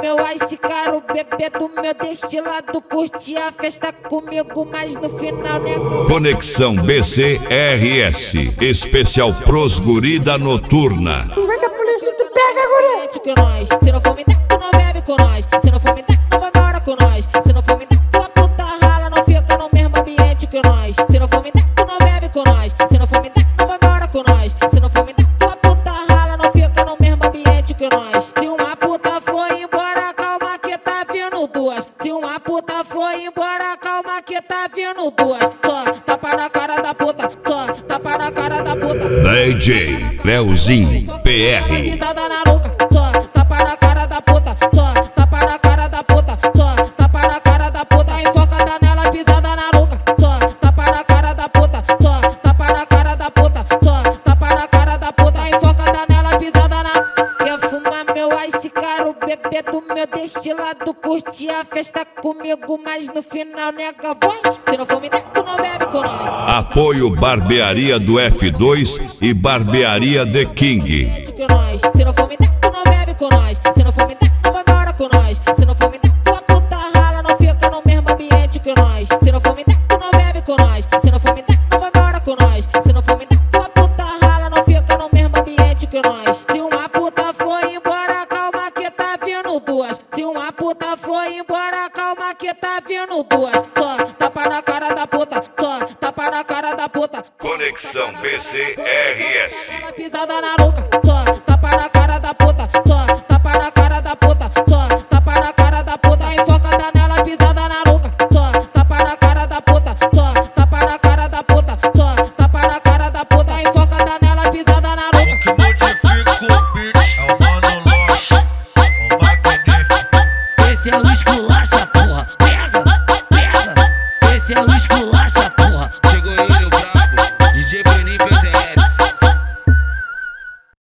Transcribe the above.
meu ice caro, bebê do meu destilado. Curte a festa comigo, mas no final nego. Conexão BC-RS, especial pros guri da noturna. Vai que a polícia te pega, guri. Se não for me dar, tu não bebe com nós. Se não for me dar, tu vai embora com nós. Se não for me dar, tua puta rala, não fica no mesmo ambiente que nós. Se não for me dar, tu não bebe com nós. Se não for me dar, tu vai embora com nós. Se não for me dar, tua puta rala, não fica no mesmo ambiente que nós. Se uma puta foi embora, calma que tá vindo duas. Se uma puta foi embora, calma que tá vindo duas. Só tapa na cara da puta, só tapa na cara da puta. DJ Leozinho PR. Pisada na nuca, só tapa na cara da puta, só tapa na cara da puta, só tapa na cara da puta, enfocada nela, pisada na nuca, só tapa na cara da puta, só tapa na cara da puta, só tapa na cara da puta, enfocada nela, pisada na. Quer fumar meu ice caro, bebê do meu destilado, curte a festa comigo, mas no final nega voz. Se não for me dar, tu não bebe com nós. Apoio Barbearia do F2 e Barbearia The King. Se não for me dar, tu não bebe com nós. Se não for me dar, tu vai embora com nós. Se não for me dar, tua puta rala, não fica no mesmo ambiente que nós. Se não for me dar, tu não bebe com nós. Se não for me dar, tu vai embora com nós. Se não for me dar, tua puta rala, não fica no mesmo ambiente que nós. Se uma puta foi embora, calma que tá vindo duas. Se uma puta foi embora, calma que tá vindo duas. Só tapa na cara da puta, só tapa na cara da puta. Conexão BC-RS. Pisada na nuca, só tapa na cara da puta, só tapa na cara da puta, só tapa na cara da puta, enfocada nela, pisada na nuca, só tapa na cara da puta, só tapa na cara da puta, só tapa na cara da puta, enfocada nela, pisada na nuca. O que modifica o beat é o Mano Loche, o magnífico. Esse é o esculacha, porra. Pega, pega. Esse é o esculacha.